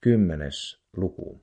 10. luku.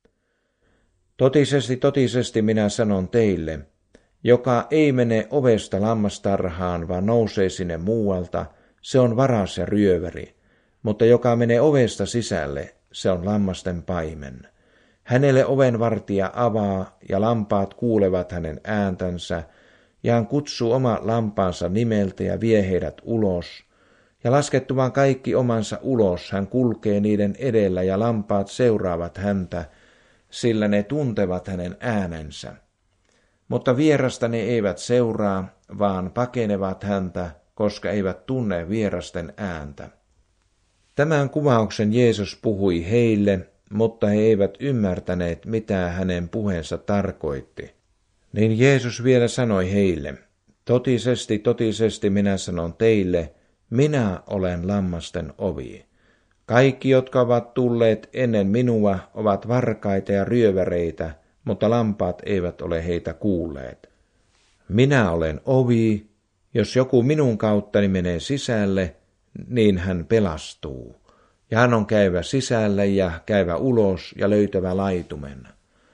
Totisesti, totisesti minä sanon teille, joka ei mene ovesta lammastarhaan, vaan nousee sinne muualta, se on varas ja ryöväri, mutta joka menee ovesta sisälle, se on lammasten paimen. Hänelle ovenvartija avaa, ja lampaat kuulevat hänen ääntänsä, ja hän kutsuu oma lampaansa nimeltä ja vie heidät ulos. Ja laskettuaan kaikki omansa ulos, hän kulkee niiden edellä, ja lampaat seuraavat häntä, sillä ne tuntevat hänen äänensä. Mutta vierasta ne eivät seuraa, vaan pakenevat häntä, koska eivät tunne vierasten ääntä. Tämän kuvauksen Jeesus puhui heille, mutta he eivät ymmärtäneet, mitä hänen puheensa tarkoitti. Niin Jeesus vielä sanoi heille, totisesti, totisesti minä sanon teille, minä olen lammasten ovi. Kaikki, jotka ovat tulleet ennen minua, ovat varkaita ja ryöväreitä, mutta lampaat eivät ole heitä kuulleet. Minä olen ovi, jos joku minun kauttani menee sisälle, niin hän pelastuu. Ja hän on käyvä sisälle ja käyvä ulos ja löytävä laitumen.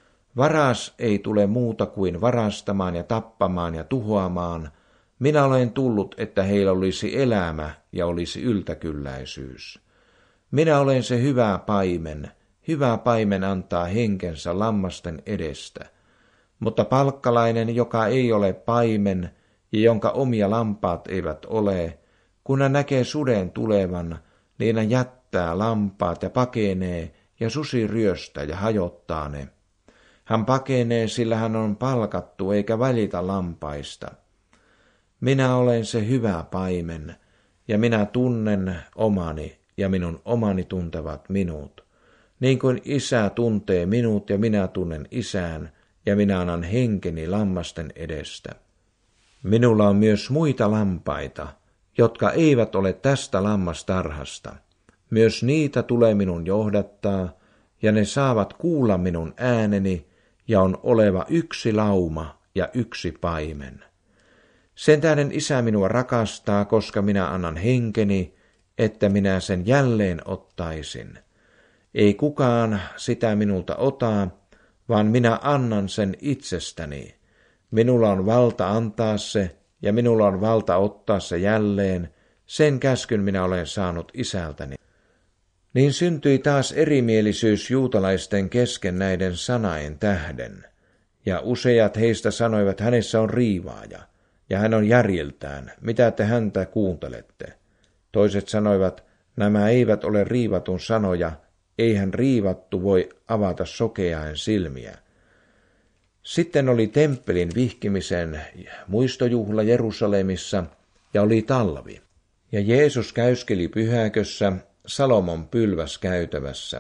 Varas ei tule muuta kuin varastamaan ja tappamaan ja tuhoamaan. Minä olen tullut, että heillä olisi elämä ja olisi yltäkylläisyys. Minä olen se hyvä paimen. Hyvä paimen antaa henkensä lammasten edestä. Mutta palkkalainen, joka ei ole paimen ja jonka omia lampaat eivät ole, kun hän näkee suden tulevan, niin hän jättää lampaat ja pakenee, ja susi ryöstää ja hajottaa ne. Hän pakenee, sillä hän on palkattu eikä välitä lampaista. Minä olen se hyvä paimen, ja minä tunnen omani, ja minun omani tuntevat minut. Niin kuin isä tuntee minut, ja minä tunnen isän, ja minä annan henkeni lammasten edestä. Minulla on myös muita lampaita, jotka eivät ole tästä lammastarhasta. Myös niitä tulee minun johdattaa, ja ne saavat kuulla minun ääneni, ja on oleva yksi lauma ja yksi paimen. Sen tähden isä minua rakastaa, koska minä annan henkeni, että minä sen jälleen ottaisin. Ei kukaan sitä minulta ota, vaan minä annan sen itsestäni. Minulla on valta antaa se, ja minulla on valta ottaa se jälleen. Sen käskyn minä olen saanut isältäni. Niin syntyi taas erimielisyys juutalaisten kesken näiden sanain tähden. Ja useat heistä sanoivat, hänessä on riivaaja, ja hän on järjiltään, mitä te häntä kuuntelette. Toiset sanoivat, nämä eivät ole riivatun sanoja, eihän riivattu voi avata sokeain silmiä. Sitten oli temppelin vihkimisen muistojuhla Jerusalemissa, ja oli talvi. Ja Jeesus käyskeli pyhäkössä Salomon pylväskäytävässä.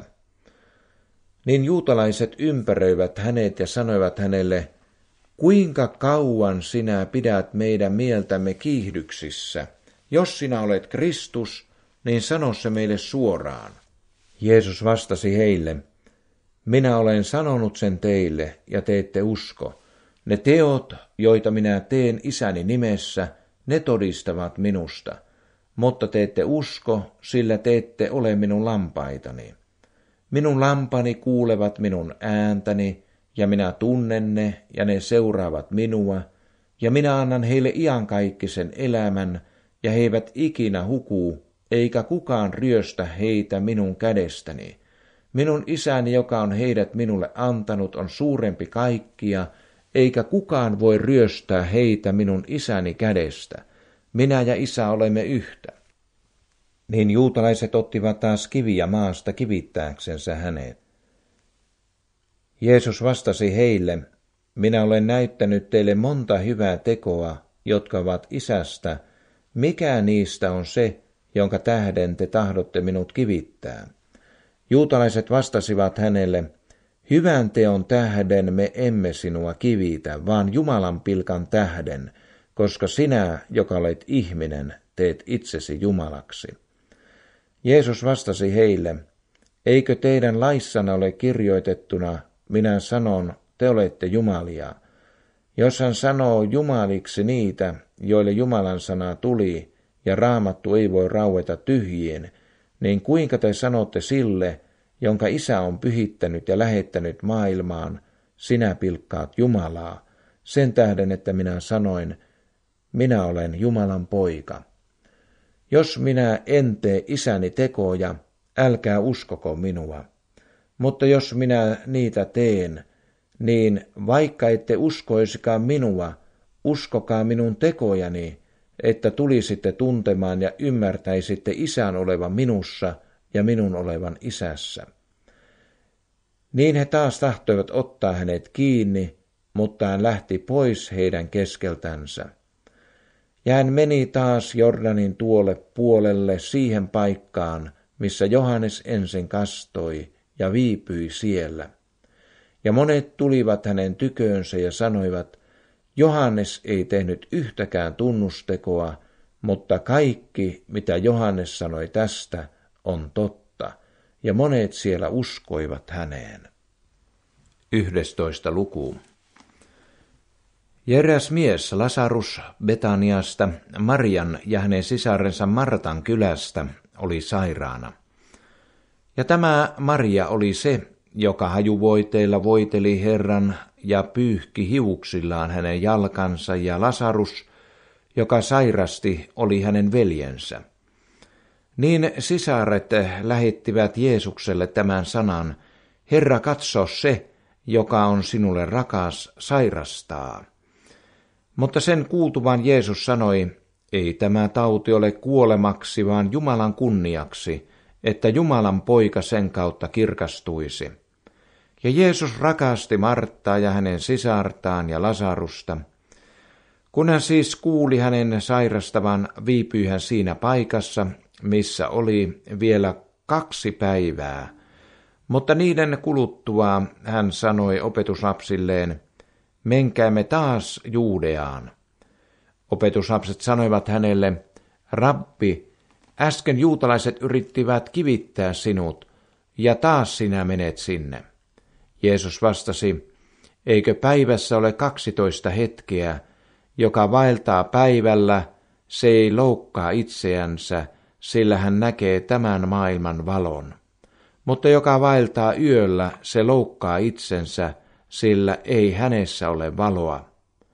Niin juutalaiset ympäröivät hänet ja sanoivat hänelle, kuinka kauan sinä pidät meidän mieltämme kiihdyksissä? Jos sinä olet Kristus, niin sano se meille suoraan. Jeesus vastasi heille, minä olen sanonut sen teille, ja te ette usko. Ne teot, joita minä teen isäni nimessä, ne todistavat minusta. Mutta te ette usko, sillä te ette ole minun lampaitani. Minun lampani kuulevat minun ääntäni, ja minä tunnen ne, ja ne seuraavat minua, ja minä annan heille iankaikkisen elämän, ja he eivät ikinä huku, eikä kukaan ryöstä heitä minun kädestäni. Minun isäni, joka on heidät minulle antanut, on suurempi kaikkia, eikä kukaan voi ryöstää heitä minun isäni kädestä. Minä ja isä olemme yhtä. Niin juutalaiset ottivat taas kiviä maasta kivittääksensä hänet. Jeesus vastasi heille, minä olen näyttänyt teille monta hyvää tekoa, jotka ovat isästä. Mikä niistä on se, jonka tähden te tahdotte minut kivittää? Juutalaiset vastasivat hänelle, hyvän teon tähden me emme sinua kivitä, vaan Jumalan pilkan tähden, koska sinä, joka olet ihminen, teet itsesi Jumalaksi. Jeesus vastasi heille, eikö teidän laissanne ole kirjoitettuna, minä sanon, te olette jumalia. Jos hän sanoo jumaliksi niitä, joille Jumalan sana tuli, ja Raamattu ei voi raueta tyhjiin, niin kuinka te sanotte sille, jonka Isä on pyhittänyt ja lähettänyt maailmaan, sinä pilkkaat Jumalaa, sen tähden, että minä sanoin, minä olen Jumalan poika. Jos minä en tee Isäni tekoja, älkää uskoko minua. Mutta jos minä niitä teen, niin vaikka ette uskoisikaan minua, uskokaa minun tekojani, että tulisitte tuntemaan ja ymmärtäisitte Isän olevan minussa ja minun olevan Isässä. Niin he taas tahtoivat ottaa hänet kiinni, mutta hän lähti pois heidän keskeltänsä. Ja hän meni taas Jordanin tuolle puolelle siihen paikkaan, missä Johannes ensin kastoi ja viipyi siellä. Ja monet tulivat hänen tyköönsä ja sanoivat, Johannes ei tehnyt yhtäkään tunnustekoa, mutta kaikki, mitä Johannes sanoi tästä, on totta, ja monet siellä uskoivat häneen. 11. luku. Ja eräs mies, Lasarus Betaniasta, Marian ja hänen sisarensa Martan kylästä, oli sairaana. Ja tämä Maria oli se, joka hajuvoiteilla voiteli Herran ja pyyhki hiuksillaan hänen jalkansa, ja Lasarus, joka sairasti, oli hänen veljensä. Niin sisaret lähettivät Jeesukselle tämän sanan, Herra, katso se, joka on sinulle rakas, sairastaa. Mutta sen kuultuvan Jeesus sanoi, ei tämä tauti ole kuolemaksi, vaan Jumalan kunniaksi, että Jumalan poika sen kautta kirkastuisi. Ja Jeesus rakasti Marttaa ja hänen sisartaan ja Lasarusta. Kun hän siis kuuli hänen sairastavan, viipyi hän siinä paikassa, missä oli vielä 2 päivää. Mutta niiden kuluttua hän sanoi opetuslapsilleen, menkäämme taas Juudeaan. Opetuslapset sanoivat hänelle, Rabbi, äsken juutalaiset yrittivät kivittää sinut, ja taas sinä menet sinne. Jeesus vastasi, eikö päivässä ole 12 hetkeä, joka vaeltaa päivällä, se ei loukkaa itseänsä, sillä hän näkee tämän maailman valon. Mutta joka vaeltaa yöllä, se loukkaa itsensä, sillä ei hänessä ole valoa.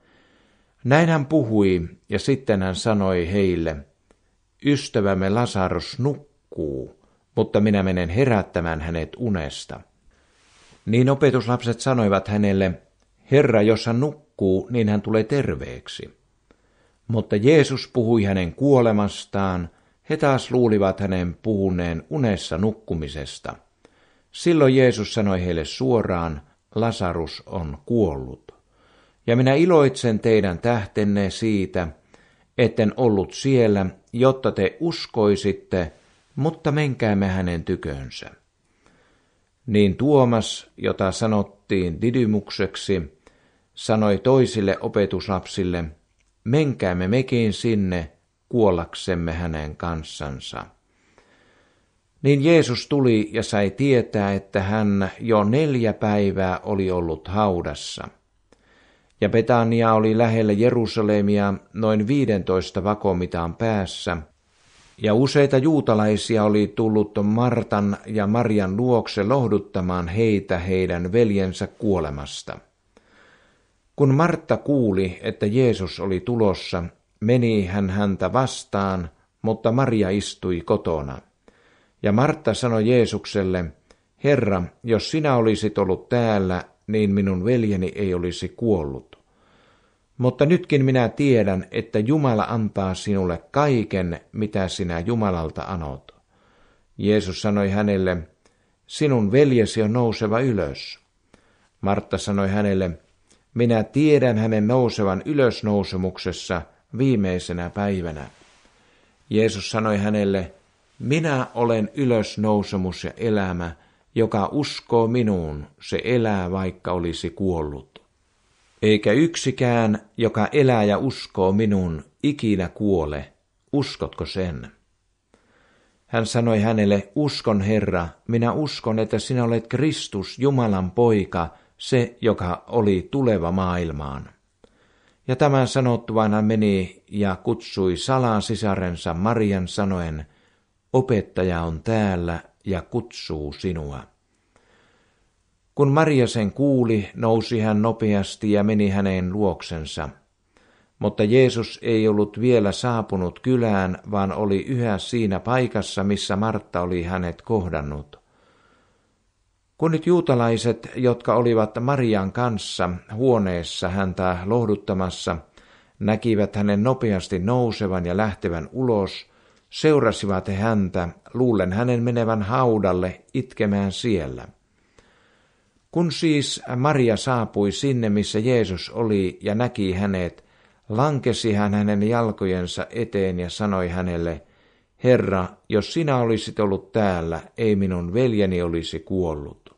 Näin hän puhui, ja sitten hän sanoi heille, ystävämme Lasarus nukkuu, mutta minä menen herättämään hänet unesta. Niin opetuslapset sanoivat hänelle, Herra, jos hän nukkuu, niin hän tulee terveeksi. Mutta Jeesus puhui hänen kuolemastaan, he taas luulivat hänen puhuneen unessa nukkumisesta. Silloin Jeesus sanoi heille suoraan, Lasarus on kuollut. Ja minä iloitsen teidän tähtenne siitä, etten ollut siellä, jotta te uskoisitte, mutta menkäämme hänen tykönsä. Niin Tuomas, jota sanottiin Didymukseksi, sanoi toisille opetuslapsille, menkäämme mekin sinne, kuollaksemme hänen kanssansa. Niin Jeesus tuli ja sai tietää, että hän jo 4 päivää oli ollut haudassa. Ja Betania oli lähellä Jerusalemia noin 15 vakomitaan päässä, ja useita juutalaisia oli tullut Martan ja Marian luokse lohduttamaan heitä heidän veljensä kuolemasta. Kun Martta kuuli, että Jeesus oli tulossa, meni hän häntä vastaan, mutta Maria istui kotona. Ja Martta sanoi Jeesukselle, Herra, jos sinä olisit ollut täällä, niin minun veljeni ei olisi kuollut. Mutta nytkin minä tiedän, että Jumala antaa sinulle kaiken, mitä sinä Jumalalta anot. Jeesus sanoi hänelle, sinun veljesi on nouseva ylös. Martta sanoi hänelle, minä tiedän hänen nousevan ylösnousemuksessa viimeisenä päivänä. Jeesus sanoi hänelle, minä olen ylösnousemus ja elämä, joka uskoo minuun, se elää vaikka olisi kuollut. Eikä yksikään, joka elää ja uskoo minuun, ikinä kuole. Uskotko sen? Hän sanoi hänelle, uskon Herra, minä uskon, että sinä olet Kristus, Jumalan poika, se, joka oli tuleva maailmaan. Ja tämän sanottuaan hän meni ja kutsui salaa sisarensa Marian sanoen, opettaja on täällä ja kutsuu sinua. Kun Maria sen kuuli, nousi hän nopeasti ja meni hänen luoksensa. Mutta Jeesus ei ollut vielä saapunut kylään, vaan oli yhä siinä paikassa, missä Martta oli hänet kohdannut. Kun nyt juutalaiset, jotka olivat Marian kanssa huoneessa häntä lohduttamassa, näkivät hänen nopeasti nousevan ja lähtevän ulos, seurasivat he häntä, luullen hänen menevän haudalle itkemään siellä. Kun siis Maria saapui sinne, missä Jeesus oli ja näki hänet, lankesi hän hänen jalkojensa eteen ja sanoi hänelle, Herra, jos sinä olisit ollut täällä, ei minun veljeni olisi kuollut.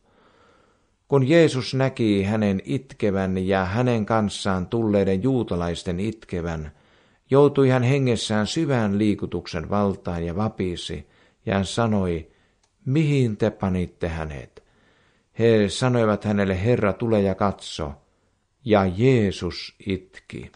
Kun Jeesus näki hänen itkevän ja hänen kanssaan tulleiden juutalaisten itkevän, joutui hän hengessään syvään liikutuksen valtaan ja vapisi, ja hän sanoi, mihin te panitte hänet? He sanoivat hänelle, Herra, tule ja katso. Ja Jeesus itki.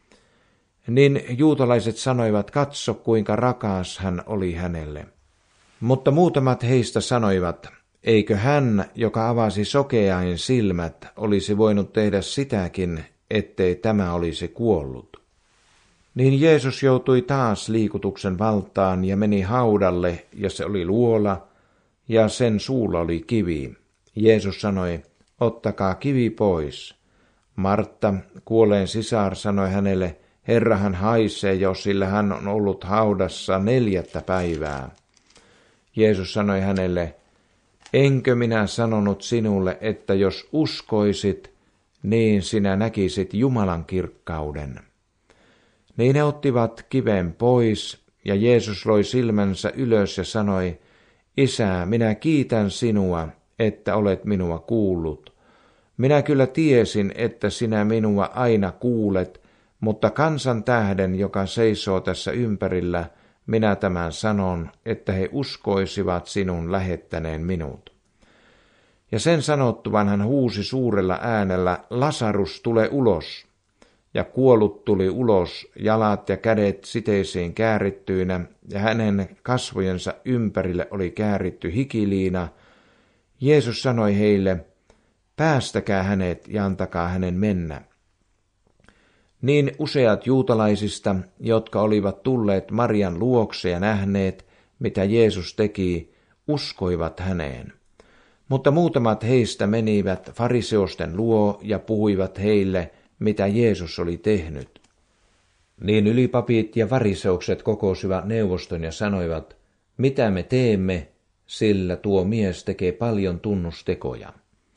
Niin juutalaiset sanoivat, katso kuinka rakas hän oli hänelle. Mutta muutamat heistä sanoivat, eikö hän, joka avasi sokeain silmät, olisi voinut tehdä sitäkin, ettei tämä olisi kuollut. Niin Jeesus joutui taas liikutuksen valtaan ja meni haudalle, ja se oli luola, ja sen suulla oli kivi. Jeesus sanoi, ottakaa kivi pois. Martta, kuolleen sisar, sanoi hänelle, Herra, hän haisee jo, sillä hän on ollut haudassa 4 päivää. Jeesus sanoi hänelle, enkö minä sanonut sinulle, että jos uskoisit, niin sinä näkisit Jumalan kirkkauden. Niin he ottivat kiven pois, ja Jeesus loi silmänsä ylös ja sanoi, Isä, minä kiitän sinua, että olet minua kuullut. Minä kyllä tiesin, että sinä minua aina kuulet, mutta kansan tähden, joka seisoo tässä ympärillä, minä tämän sanon, että he uskoisivat sinun lähettäneen minut. Ja sen sanottuvan hän huusi suurella äänellä, Lasarus, tule ulos. Ja kuollut tuli ulos, jalat ja kädet siteisiin käärittyinä, ja hänen kasvojensa ympärille oli kääritty hikiliina. Jeesus sanoi heille, päästäkää hänet ja antakaa hänen mennä. Niin useat juutalaisista, jotka olivat tulleet Marian luokse ja nähneet, mitä Jeesus teki, uskoivat häneen. Mutta muutamat heistä menivät fariseusten luo ja puhuivat heille, mitä Jeesus oli tehnyt. Niin ylipapit ja fariseukset kokosivat neuvoston ja sanoivat, mitä me teemme, sillä tuo mies tekee paljon tunnustekoja.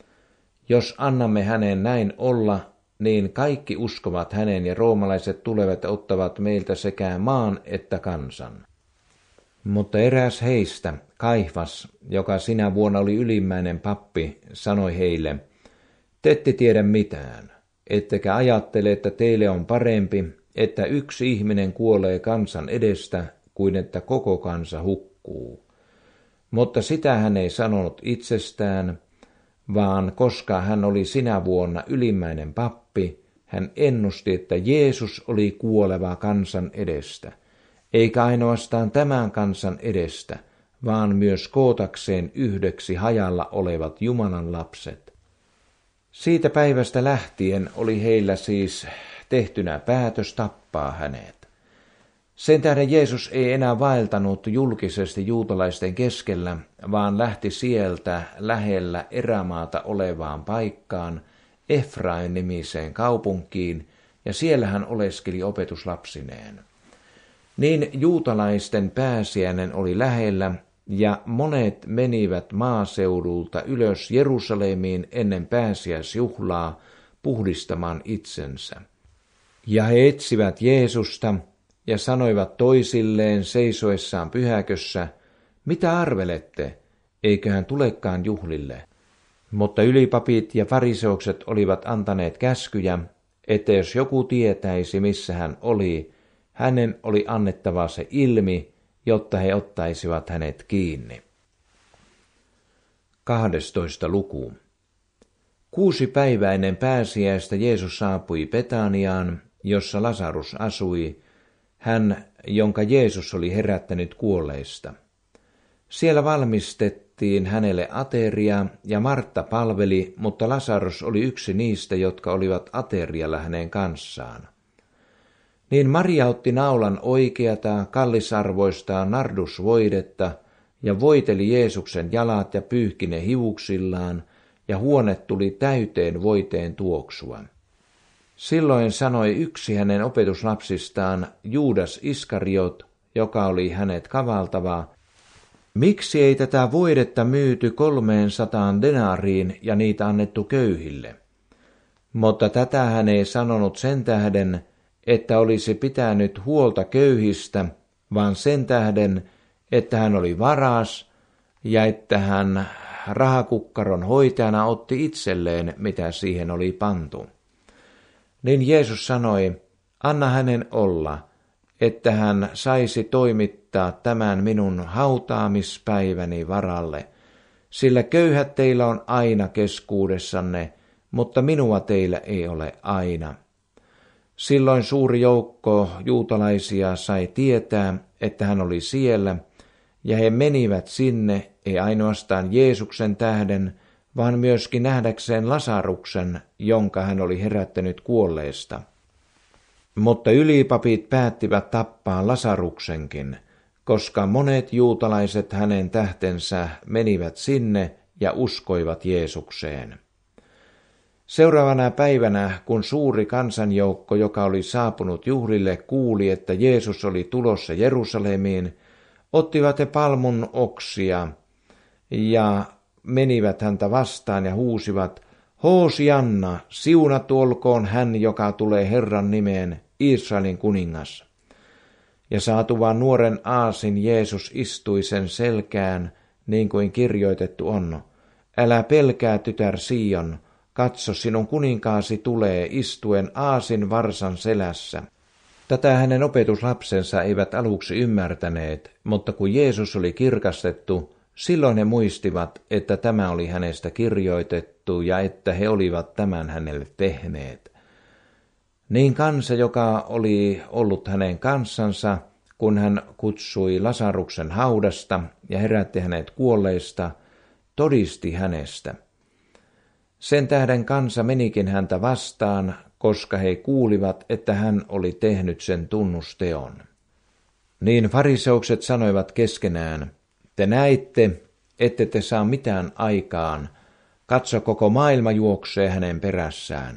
Jos annamme hänen näin olla, niin kaikki uskovat hänen ja roomalaiset tulevat ja ottavat meiltä sekä maan että kansan. Mutta eräs heistä, Kaifas, joka sinä vuonna oli ylimmäinen pappi, sanoi heille, te ette tiedä mitään, ettekä ajattele, että teille on parempi, että yksi ihminen kuolee kansan edestä, kuin että koko kansa hukkuu. Mutta sitä hän ei sanonut itsestään, vaan koska hän oli sinä vuonna ylimmäinen pappi, hän ennusti, että Jeesus oli kuoleva kansan edestä, eikä ainoastaan tämän kansan edestä, vaan myös kootakseen yhdeksi hajalla olevat Jumalan lapset. Siitä päivästä lähtien oli heillä siis tehtynä päätös tappaa hänet. Sen tähden Jeesus ei enää vaeltanut julkisesti juutalaisten keskellä, vaan lähti sieltä lähellä erämaata olevaan paikkaan, Efraim-nimiseen kaupunkiin, ja siellä hän oleskeli opetuslapsineen. Niin juutalaisten pääsiäinen oli lähellä, ja monet menivät maaseudulta ylös Jerusalemiin ennen pääsiäisjuhlaa puhdistamaan itsensä. Ja he etsivät Jeesusta ja sanoivat toisilleen seisoessaan pyhäkössä, mitä arvelette, eikö hän tulekaan juhlille? Mutta ylipapit ja fariseukset olivat antaneet käskyjä, että jos joku tietäisi, missä hän oli, hänen oli annettava se ilmi, jotta he ottaisivat hänet kiinni. 12. luku. 6 päivää ennen pääsiäistä Jeesus saapui Betaniaan, jossa Lasarus asui, hän, jonka Jeesus oli herättänyt kuolleista. Siellä valmistettiin järjestettiin hänelle ateria ja Martta palveli, mutta Lasarus oli yksi niistä, jotka olivat aterialla hänen kanssaan. Niin Maria otti naulan oikeata, kallisarvoista nardusvoidetta ja voiteli Jeesuksen jalat ja pyyhki ne hiuksillaan, ja huone tuli täyteen voiteen tuoksua. Silloin sanoi yksi hänen opetuslapsistaan, Juudas Iskariot, joka oli hänet kavaltava, miksi ei tätä voidetta myyty 300 denaariin ja niitä annettu köyhille? Mutta tätä hän ei sanonut sen tähden, että olisi pitänyt huolta köyhistä, vaan sen tähden, että hän oli varas ja että hän rahakukkaron hoitajana otti itselleen, mitä siihen oli pantu. Niin Jeesus sanoi, anna hänen olla, että hän saisi toimittaa tämän minun hautaamispäiväni varalle, sillä köyhät teillä on aina keskuudessanne, mutta minua teillä ei ole aina. Silloin suuri joukko juutalaisia sai tietää, että hän oli siellä, ja he menivät sinne, ei ainoastaan Jeesuksen tähden, vaan myöskin nähdäkseen Lasaruksen, jonka hän oli herättänyt kuolleesta. Mutta ylipapit päättivät tappaa Lasaruksenkin, koska monet juutalaiset hänen tähtensä menivät sinne ja uskoivat Jeesukseen. Seuraavana päivänä, kun suuri kansanjoukko, joka oli saapunut juhlille, kuuli, että Jeesus oli tulossa Jerusalemiin, ottivat he palmun oksia ja menivät häntä vastaan ja huusivat, Hoosianna, siunattu olkoon hän, joka tulee Herran nimeen, Israelin kuningas. Ja saatuaan nuoren aasin Jeesus istui sen selkään, niin kuin kirjoitettu on. Älä pelkää, tytär Sion, katso, sinun kuninkaasi tulee istuen aasin varsan selässä. Tätä hänen opetuslapsensa eivät aluksi ymmärtäneet, mutta kun Jeesus oli kirkastettu, silloin he muistivat, että tämä oli hänestä kirjoitettu ja että he olivat tämän hänelle tehneet. Niin kansa, joka oli ollut hänen kanssansa, kun hän kutsui Lasaruksen haudasta ja herätti hänet kuolleista, todisti hänestä. Sen tähden kansa menikin häntä vastaan, koska he kuulivat, että hän oli tehnyt sen tunnusteon. Niin fariseukset sanoivat keskenään, te näitte, ette te saa mitään aikaan, katso koko maailma juoksee hänen perässään.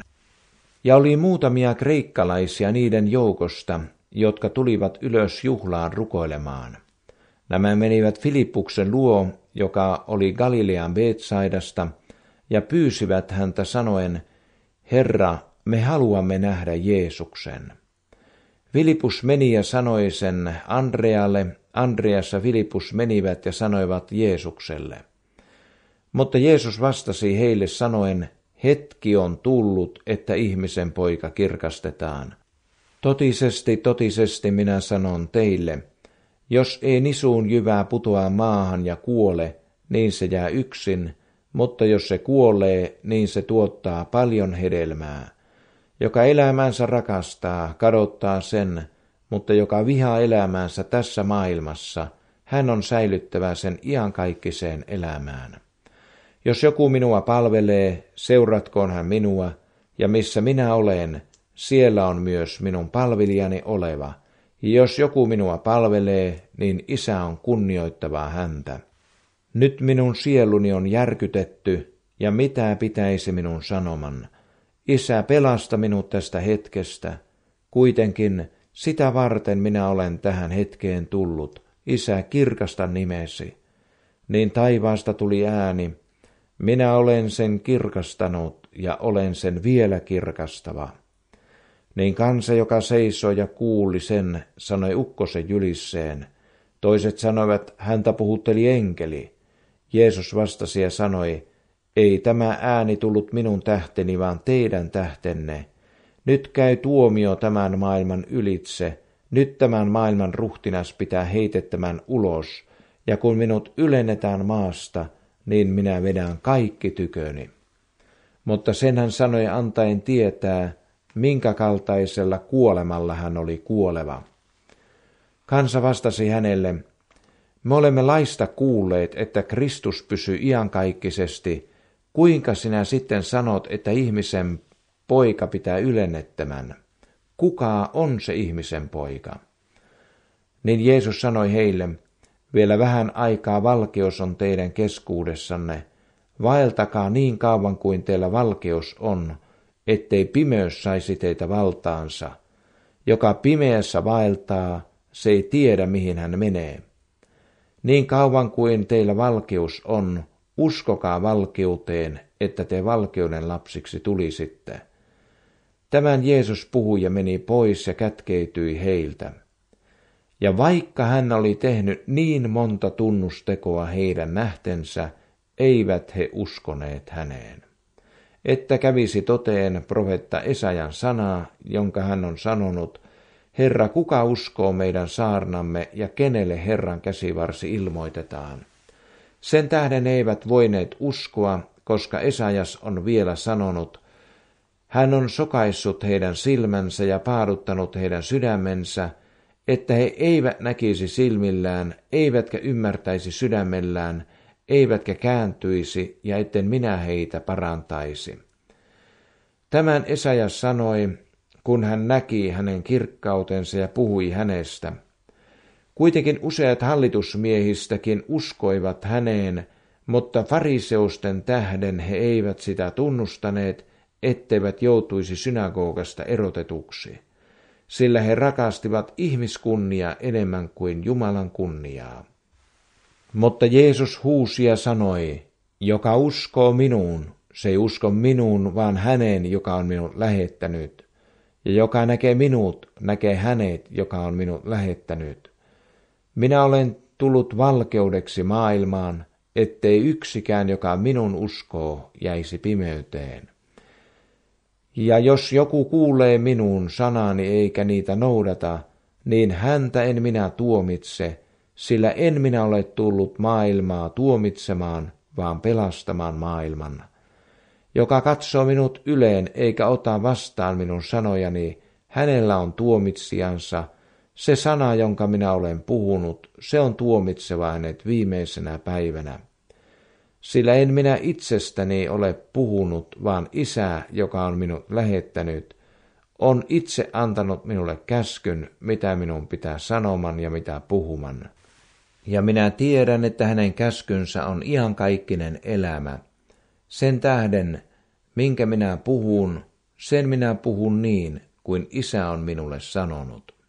Ja oli muutamia kreikkalaisia niiden joukosta, jotka tulivat ylös juhlaan rukoilemaan. Nämä menivät Filippuksen luo, joka oli Galilean Betsaidasta, ja pyysivät häntä sanoen, Herra, me haluamme nähdä Jeesuksen. Filippus meni ja sanoi sen Andrealle, Andreas ja Filippus menivät ja sanoivat Jeesukselle. Mutta Jeesus vastasi heille sanoen, hetki on tullut, että ihmisen poika kirkastetaan. Totisesti, totisesti minä sanon teille, jos ei nisuun jyvää putoa maahan ja kuole, niin se jää yksin, mutta jos se kuolee, niin se tuottaa paljon hedelmää. Joka elämänsä rakastaa, kadottaa sen, mutta joka vihaa elämäänsä tässä maailmassa, hän on säilyttävä sen iankaikkiseen elämään. Jos joku minua palvelee, seuratkoon hän minua, ja missä minä olen, siellä on myös minun palvelijani oleva. Ja jos joku minua palvelee, niin Isä on kunnioittava häntä. Nyt minun sieluni on järkytetty, ja mitä pitäisi minun sanoman? Isä, pelasta minut tästä hetkestä. Kuitenkin sitä varten minä olen tähän hetkeen tullut. Isä, kirkasta nimesi. Niin taivaasta tuli ääni. Minä olen sen kirkastanut ja olen sen vielä kirkastava. Niin kansa, joka seisoi ja kuuli sen, sanoi ukkosen jylisseen. Toiset sanoivat, häntä puhutteli enkeli. Jeesus vastasi ja sanoi, ei tämä ääni tullut minun tähteni, vaan teidän tähtenne. Nyt käy tuomio tämän maailman ylitse. Nyt tämän maailman ruhtinas pitää heitettämän ulos. Ja kun minut ylennetään maasta, niin minä vedän kaikki tyköni. Mutta sen hän sanoi antaen tietää, minkä kaltaisella kuolemalla hän oli kuoleva. Kansa vastasi hänelle, Me olemme laista kuulleet, että Kristus pysyy iankaikkisesti. Kuinka sinä sitten sanot, että ihmisen poika pitää ylennettömän? Kuka on se ihmisen poika? Niin Jeesus sanoi heille, vielä vähän aikaa valkeus on teidän keskuudessanne. Vaeltakaa niin kauan kuin teillä valkeus on, ettei pimeys saisi teitä valtaansa. Joka pimeässä vaeltaa, se ei tiedä mihin hän menee. Niin kauan kuin teillä valkeus on, uskokaa valkeuteen, että te valkeuden lapsiksi tulisitte. Tämän Jeesus puhui ja meni pois ja kätkeytyi heiltä. Ja vaikka hän oli tehnyt niin monta tunnustekoa heidän nähtensä, eivät he uskoneet häneen. Että kävisi toteen profeetta Esajan sanaa, jonka hän on sanonut, Herra, kuka uskoo meidän saarnamme ja kenelle Herran käsivarsi ilmoitetaan? Sen tähden eivät voineet uskoa, koska Esajas on vielä sanonut, hän on sokaissut heidän silmänsä ja paaduttanut heidän sydämensä, että he eivät näkisi silmillään, eivätkä ymmärtäisi sydämellään, eivätkä kääntyisi, ja etten minä heitä parantaisi. Tämän Esajas sanoi, kun hän näki hänen kirkkautensa ja puhui hänestä. Kuitenkin useat hallitusmiehistäkin uskoivat häneen, mutta fariseusten tähden he eivät sitä tunnustaneet, etteivät joutuisi synagogasta erotetuksi, sillä he rakastivat ihmiskunnia enemmän kuin Jumalan kunniaa. Mutta Jeesus huusi ja sanoi, joka uskoo minuun, se ei usko minuun, vaan häneen, joka on minut lähettänyt. Ja joka näkee minut, näkee hänet, joka on minut lähettänyt. Minä olen tullut valkeudeksi maailmaan, ettei yksikään, joka minun uskoo, jäisi pimeyteen. Ja jos joku kuulee minun sanani eikä niitä noudata, niin häntä en minä tuomitse, sillä en minä ole tullut maailmaa tuomitsemaan, vaan pelastamaan maailman. Joka katsoo minut yleen eikä ota vastaan minun sanojani, hänellä on tuomitsijansa. Se sana, jonka minä olen puhunut, se on tuomitseva hänet viimeisenä päivänä. Sillä en minä itsestäni ole puhunut, vaan Isä, joka on minut lähettänyt, on itse antanut minulle käskyn, mitä minun pitää sanoman ja mitä puhuman. Ja minä tiedän, että hänen käskynsä on iankaikkinen elämä. Sen tähden, minkä minä puhun, sen minä puhun niin, kuin Isä on minulle sanonut.